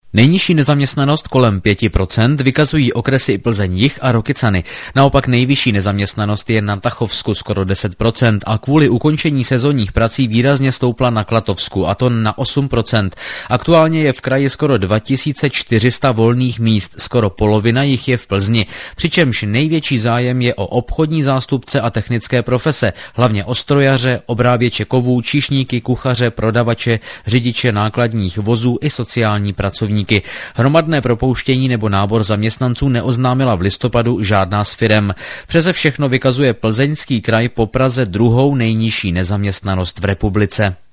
Nejnižší nezaměstnanost kolem 5% vykazují okresy Plzeň-Jih a Rokycany. Naopak nejvyšší nezaměstnanost je na Tachovsku skoro 10% a kvůli ukončení sezónních prací výrazně stoupla na Klatovsku, a to na 8%. Aktuálně je v kraji skoro 2400 volných míst, skoro polovina jich je v Plzni, přičemž největší zájem je o obchodní zástupce a technické profese, hlavně o strojaře, obráběče kovů, číšníky, kuchaře, prodavače, řidiče nákladních vozů i sociální pracovníky. Hromadné propouštění nebo nábor zaměstnanců neoznámila v listopadu žádná z firem. Přese všechno vykazuje Plzeňský kraj po Praze druhou nejnižší nezaměstnanost v republice.